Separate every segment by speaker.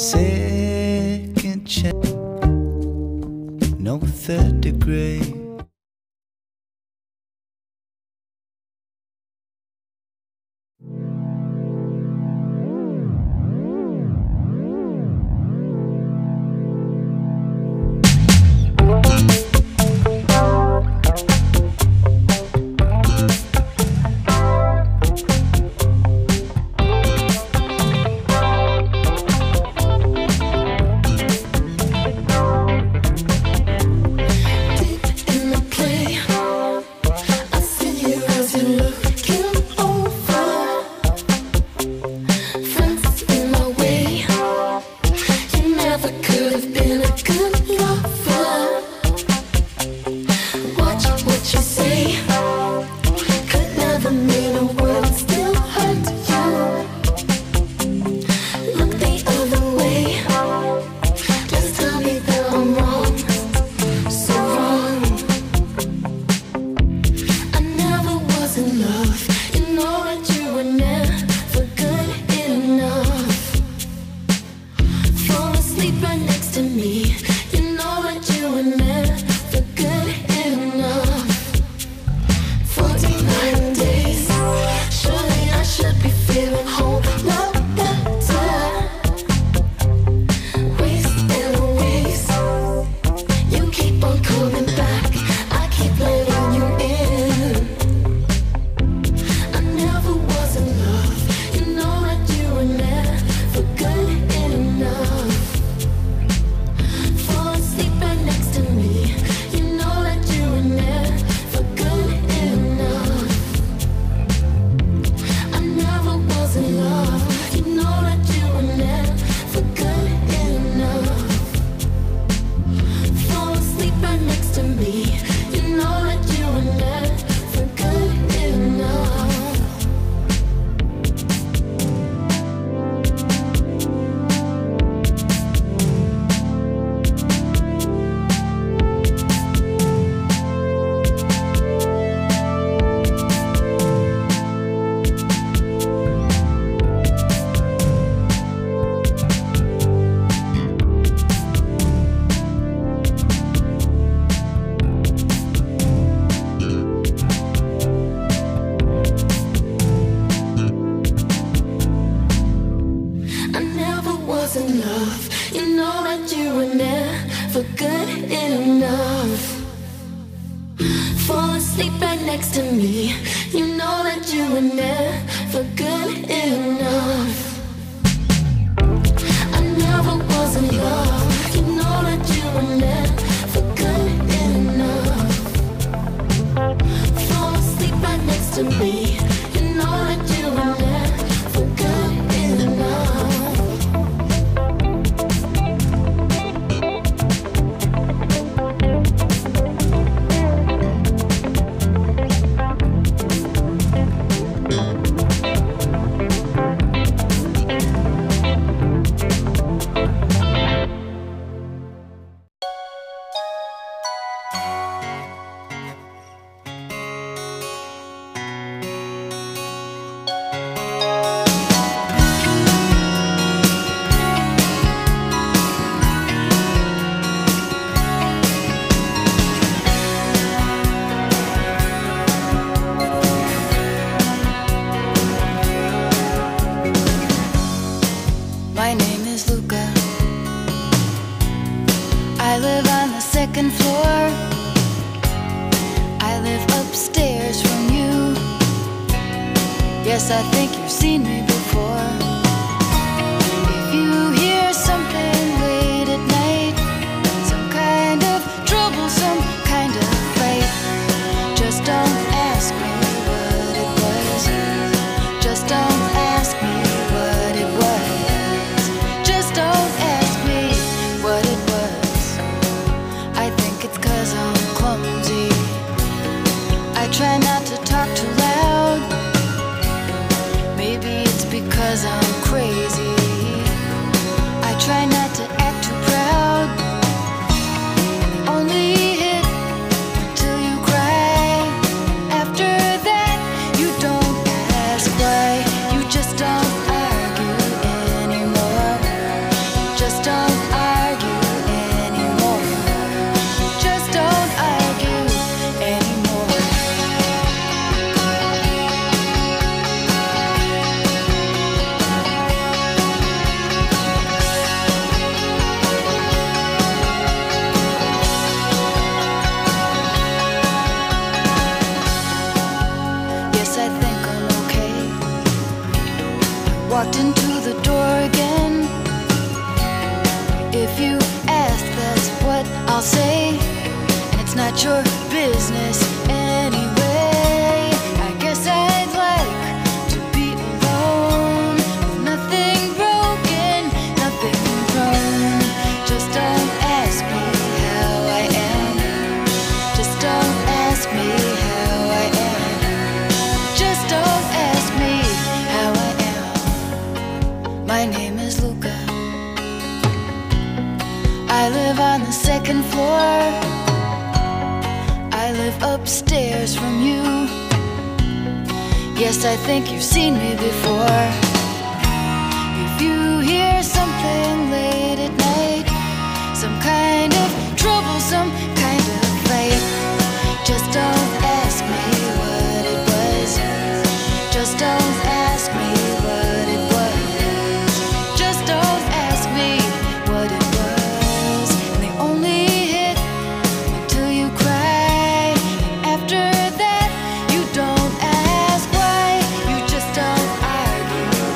Speaker 1: second chance, no third degree.
Speaker 2: Yes, I think you've seen me before. If you hear something late at night, some kind of trouble, some kind of fight, just don't ask me what it was. Just don't ask me what it was. Just don't ask me what it was. I think it's 'cause I'm clumsy. I try not to talk too loud. Maybe it's because I'm Just don't argue anymore. Just don't argue anymore. Yes, I think I'm okay. Walked into the door again. If you ask, that's what I'll say. And it's not your business anyway. I guess I'd like to be alone, with nothing broken, nothing wrong. Just don't ask me how I am. Just don't ask me how I am. Just don't ask me how I am. My name is Luca. I live on the second floor. I live upstairs from you. Yes, I think you've seen me before. If you hear something late at night, some kind of trouble, some kind of fight, just don't ask me what it was. Just don't ask me what it was. Just don't ask me what it was. And they only hit until you cry. And after that, you don't ask why. You just don't argue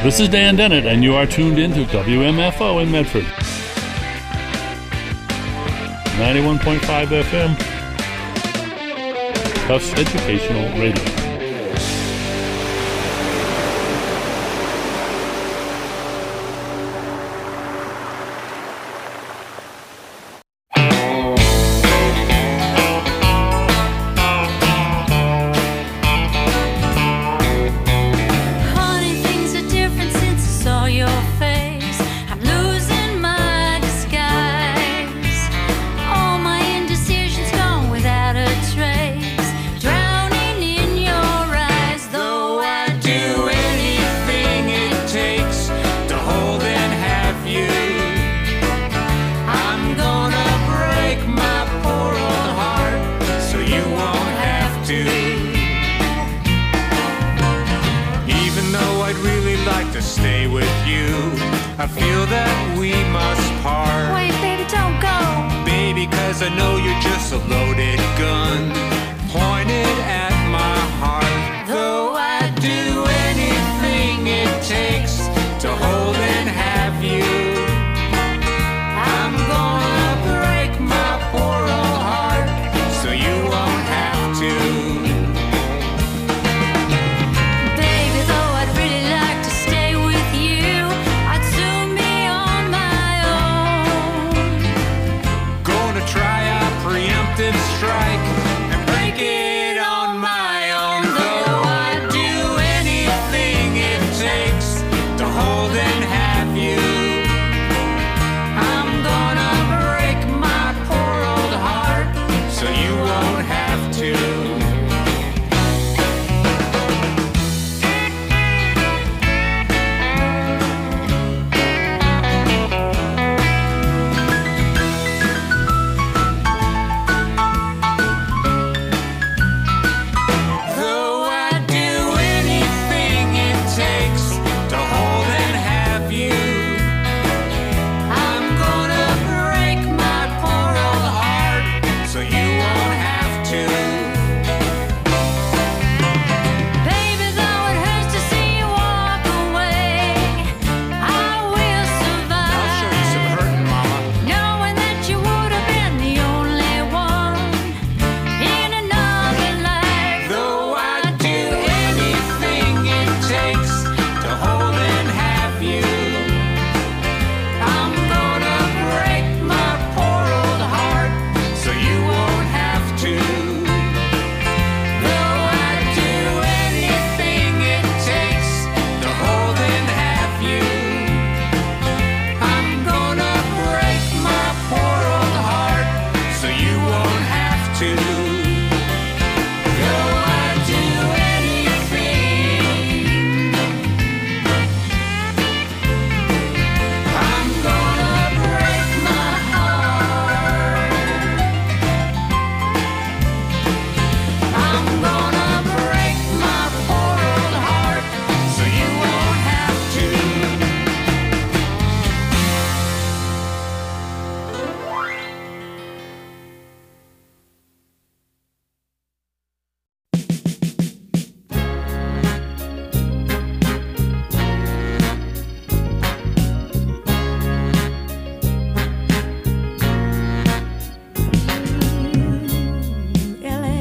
Speaker 3: This is Dan Dennett, and you are tuned in to WMFO in Medford. 91.5 FM. Tufts Educational Radio.
Speaker 4: I feel that we must part.
Speaker 2: Wait, baby, don't go.
Speaker 4: Baby, 'cause I know you're just a loaded gun pointed at my heart. Though I'd do anything it takes to hold and have you, I'm gonna break my poor old heart so you won't have to.
Speaker 2: Baby, though I'd really like to stay with you, I'd soon be on my own.
Speaker 4: Gonna try a preemptive strike and break it on my own. Though I'd do anything it takes to hold and have you, I'm gonna break my poor old heart so you won't have to. Though I'd do anything it takes to hold and have you, I'm gonna break my poor old heart so you won't have to.
Speaker 2: Baby, though it hurts to see you walk away, I will
Speaker 4: I'll
Speaker 2: survive.
Speaker 4: show you some hurting, mama.
Speaker 2: Knowing that you would have been the only one in another life.
Speaker 4: Though I'd do anything it takes to hold and have you, I'm gonna break my poor old heart so you won't have to. Though I'd do anything it takes to hold and have you, I'm gonna break my poor old heart so you won't have to. Though I'd do anything, I'm gonna break my heart. I'm gonna break my poor old heart so you won't have to.
Speaker 5: LA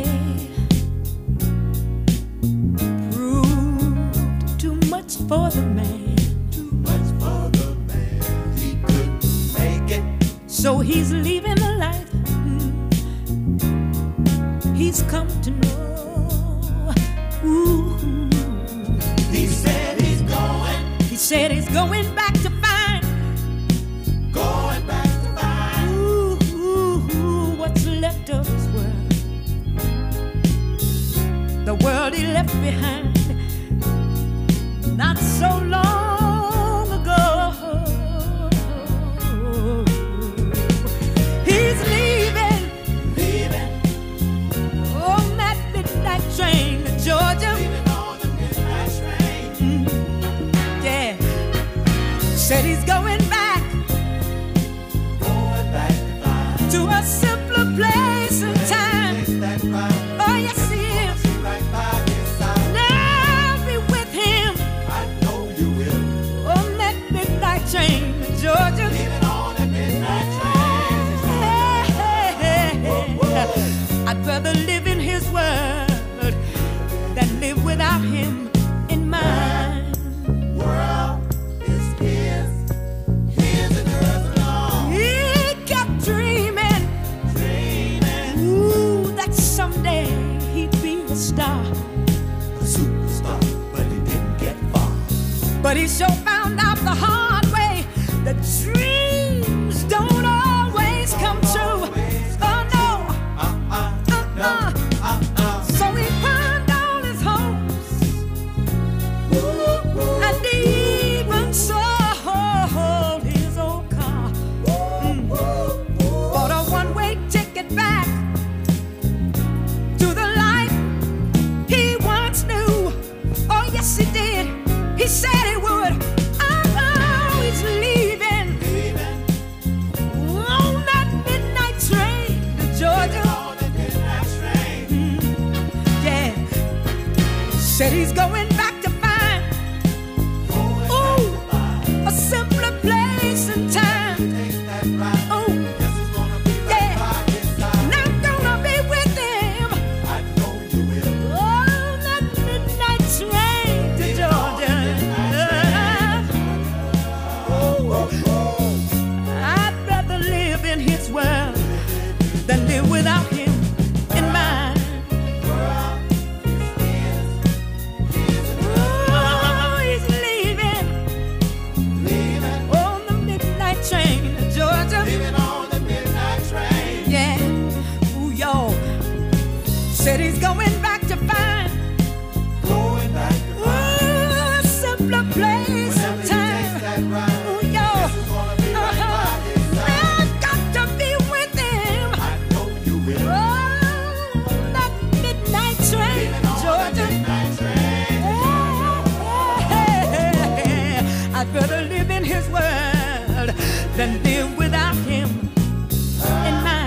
Speaker 5: proved too much for the man.
Speaker 6: Too much for the man, he couldn't make it.
Speaker 5: So he's leaving the life he's come to know. Ooh.
Speaker 6: He said he's going,
Speaker 5: He said he's going back to find
Speaker 6: going back to find.
Speaker 5: ooh, what's left of his world. The world he left behind not so long ago. He's leaving
Speaker 6: Leaving,
Speaker 5: on that midnight train to Georgia.
Speaker 6: leaving on the midnight train.
Speaker 5: Yeah, said he's going back
Speaker 6: Going back to find.
Speaker 5: to a simpler place and time.
Speaker 6: Place that right,
Speaker 5: Oh yes, he is.
Speaker 6: right by his side.
Speaker 5: Now I'd rather live in his word than live without him in mine.
Speaker 6: World is his and hers alone.
Speaker 5: He kept dreaming, ooh, that someday he'd be a star.
Speaker 6: A superstar, but he didn't get far.
Speaker 5: But he sure found out the hard way that dreams don't always come true. Oh no, So he pawned all his hopes, and he even sold his old car. Bought a one-way ticket back to the life he once knew. Oh yes he did. He said he would. Oh, he's leaving on that midnight train to Georgia. Yeah, said he's going back to find, ooh, a simpler place and time. Oh, yeah, and I'm gonna be with him on that midnight train to Georgia. I'd rather live in his world than live without him in mine. Oh, he's leaving on the midnight train to Georgia. Yeah, ooh, y'all. Said he's going back to find, ooh, a simpler place and time. Ooh, y'all. I've got to be with him. Oh, that midnight train to Georgia. I'd rather live in his world than live without him in mine.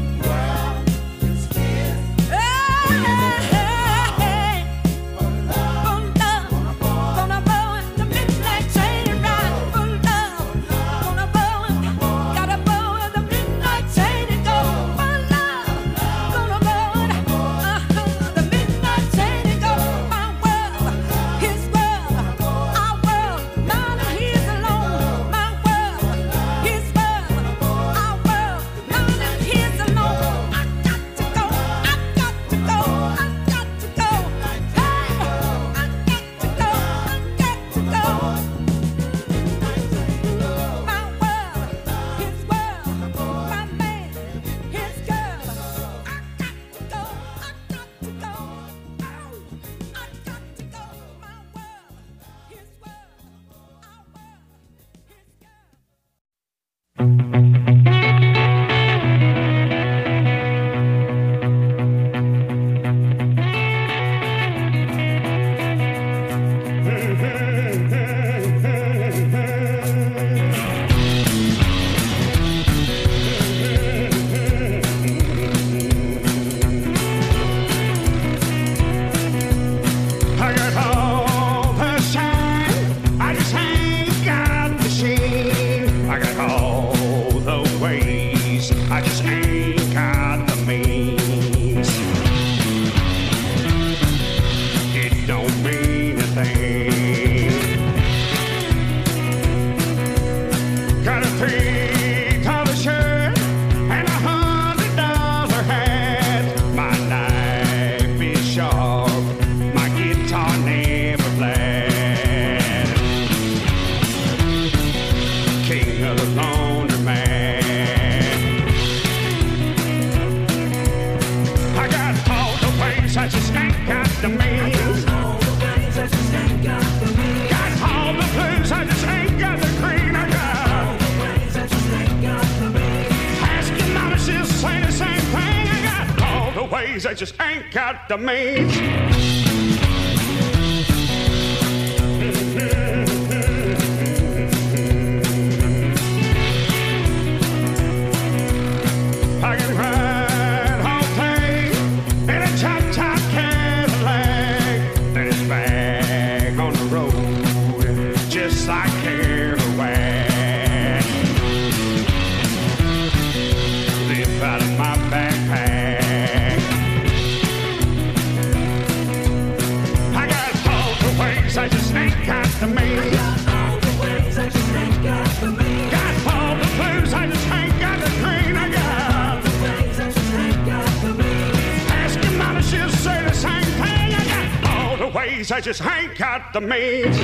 Speaker 5: Gonna board the midnight train ride for love. Gonna board, gotta board the midnight train and go for love. Gonna board the midnight train and go. My world, his world, our world, none of his alone. My world, his world, our world, none of his alone. I got to go, I got to go, I got to go. Hey, I got to go, I got to go. My world, his world, my man, his girl. I got to go, I got to go. Oh, I got to go. My world, his world, our world, his girl.
Speaker 7: I got all the shine, I just ain't got the sheen. I got all the ways, I just ain't got the means. It don't mean a thing. Got a $3 shirt and $100 hat. My knife is sharp, my guitar never flat. King of the laundromat. I got all the ways, I just ain't got the means. Got all the blues, I just ain't got the green. I got ask your mama, she'll say the same thing. I got all the ways, I just ain't got the means. I can ride all day in a top Cadillac, then it's back on the road, just like Kerouac. Live out of my backpack. ways, I just ain't got the means.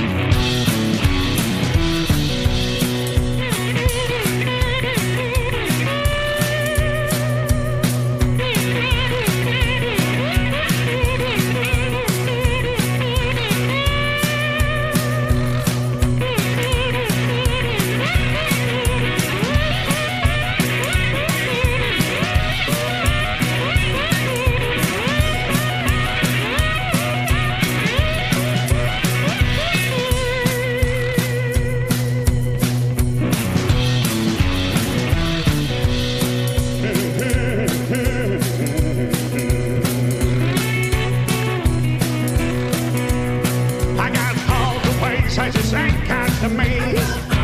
Speaker 7: I just ain't got the means.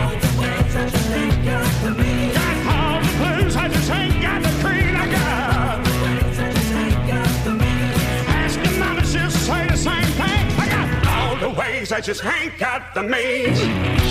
Speaker 7: Got all the blues, I just ain't got the creed. I got. Asking mama, she'll say the same thing. I got all the ways, I just ain't got the means.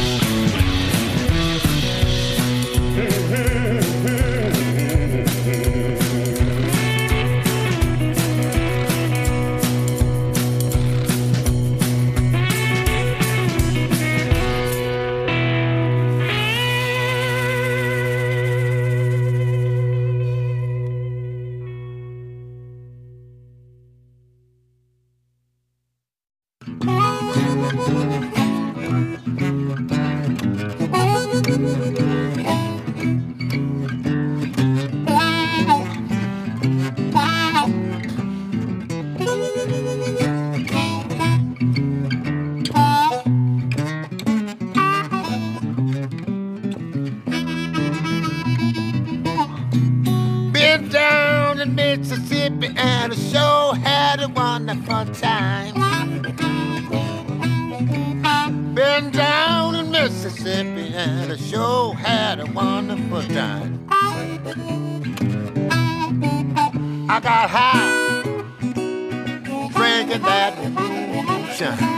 Speaker 8: Been down in Mississippi and I sure had a wonderful time. Been down in Mississippi and I sure had a wonderful time. I got high drinking that moonshine.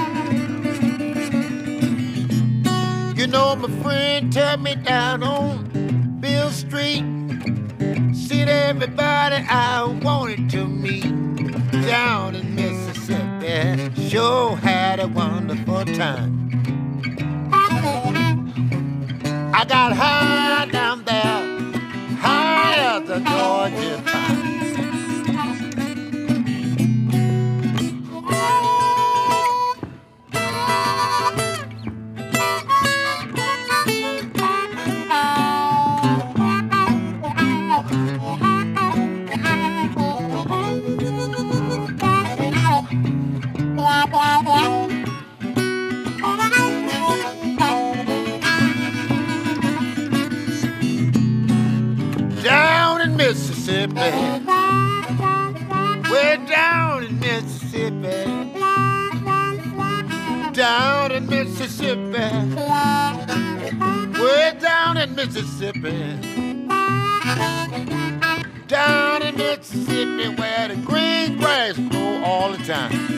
Speaker 8: You know my friend took me down on Bill Street. Seen everybody I wanted to meet down in Mississippi. Sure had a wonderful time. I got high down there, high as the Georgia pine. Down in Mississippi, way down in Mississippi, down in Mississippi, way down in Mississippi, down in Mississippi, where the green grass grow all the time.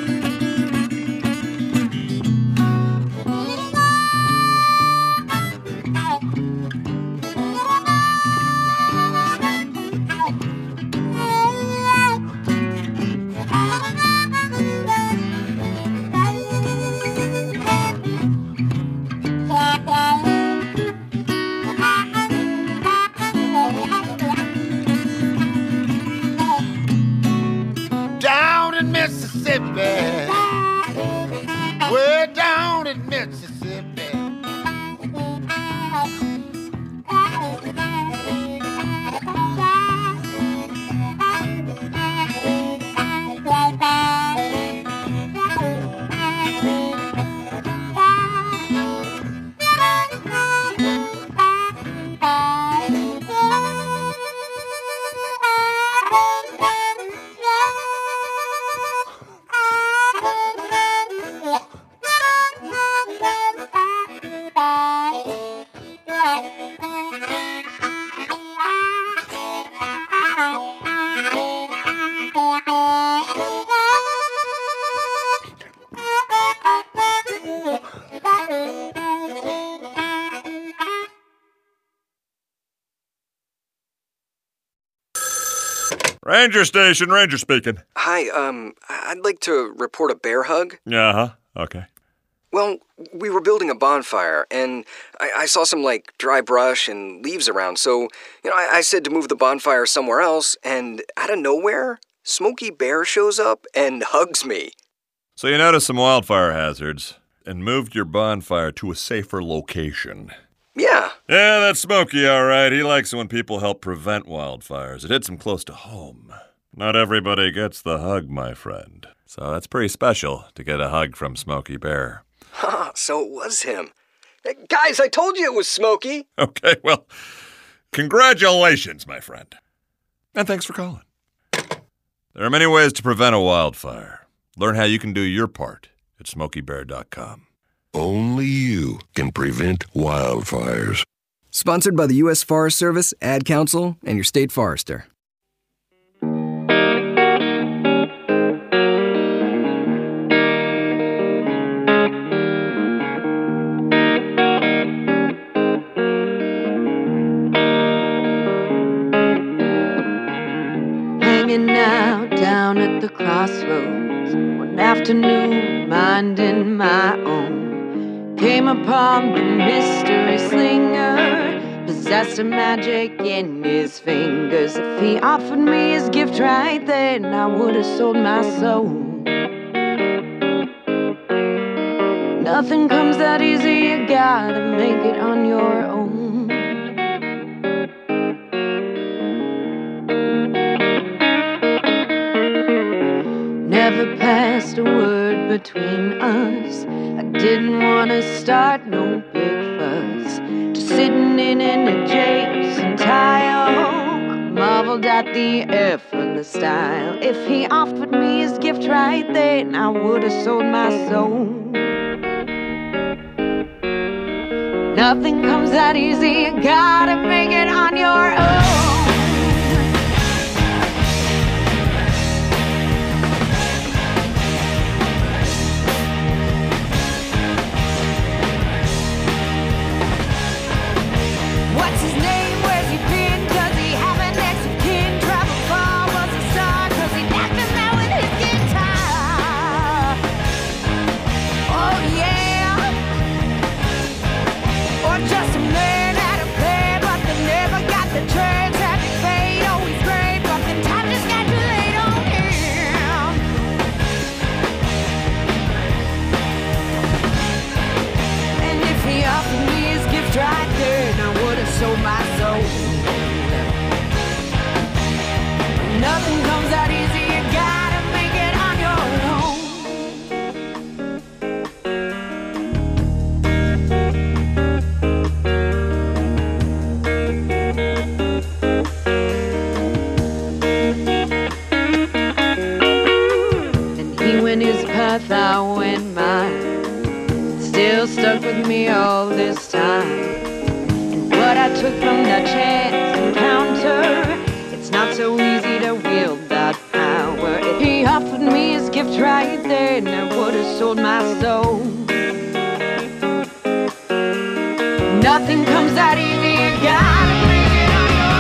Speaker 8: Down in Mississippi, way down in Mississippi.
Speaker 9: Ranger Station, Ranger speaking.
Speaker 10: Hi, I'd like to report a bear hug.
Speaker 9: Uh-huh. Okay.
Speaker 10: Well, we were building a bonfire, and I saw some, dry brush and leaves around, so, I said to move the bonfire somewhere else, and out of nowhere, Smokey Bear shows up and hugs me.
Speaker 9: So you noticed some wildfire hazards and moved your bonfire to a safer location.
Speaker 10: Yeah.
Speaker 9: Yeah, that's Smokey, all right. He likes it when people help prevent wildfires. It hits him close to home. Not everybody gets the hug, my friend. So that's pretty special to get a hug from Smokey Bear.
Speaker 10: So it was him. Hey, guys, I told you it was Smokey.
Speaker 9: Okay, well, congratulations, my friend. And thanks for calling. There are many ways to prevent a wildfire. Learn how you can do your part at SmokeyBear.com.
Speaker 11: Only you can prevent wildfires.
Speaker 12: Sponsored by the U.S. Forest Service, Ad Council, and your state forester.
Speaker 13: Hanging out down at the crossroads, one afternoon, minding my own, came upon the mystery slinger, possessed of magic in his fingers. If he offered me his gift right then, I would have sold my soul. Nothing comes that easy, you gotta make it on your own. Never passed a word between us. I didn't want to start no big fuss. Just sitting in an adjacent tile, I marveled at the effortless style. If he offered me his gift right then, I would have sold my soul. Nothing comes that easy, you gotta make it on your own. Sold my soul. Nothing comes that easy, you gotta make it on your own. And he went his path, I went mine. Still stuck with me all this time. What I took from that chance encounter, it's not so easy to wield that power. If he offered me his gift right then, I would have sold my soul. Nothing comes that easy, you gotta make it on your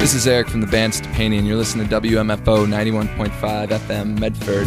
Speaker 14: This is Eric from the band Stepani, and you're listening to WMFO 91.5 FM Medford.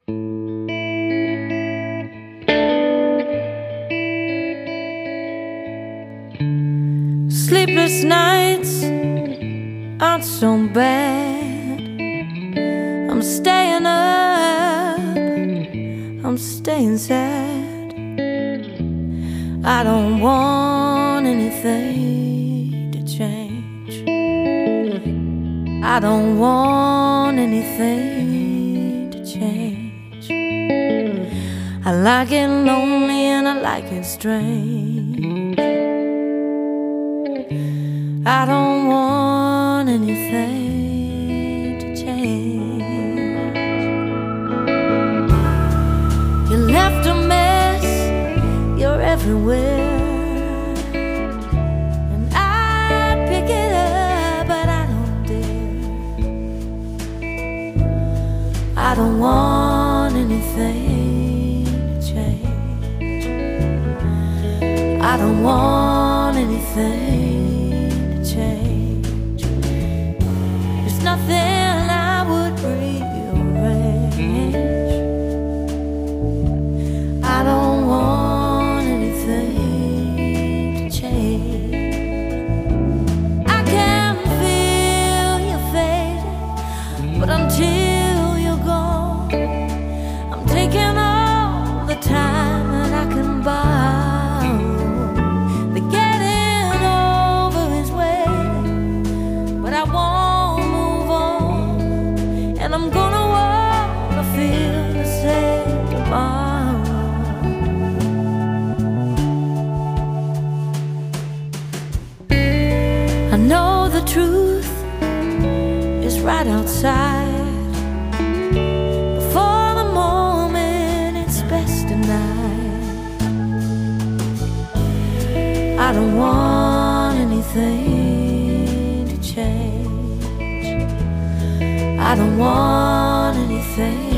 Speaker 13: Sleepless nights aren't so bad. I'm staying up, I'm staying sad. I don't want anything to change. I don't want anything to change. I like it lonely and I like it strange. I don't want anything to change. You left a mess, you're everywhere, and I pick it up, but I don't dare. I don't want anything to change. I don't want anything change. There's nothing I would rearrange. I don't want anything to change. I can feel you fading, but until you're gone, I'm taking all the time that I can buy. I won't move on, and I'm gonna wanna feel the same tomorrow. I know the truth is right outside. Before the moment, it's best denied. I don't want anything to change. I don't want anything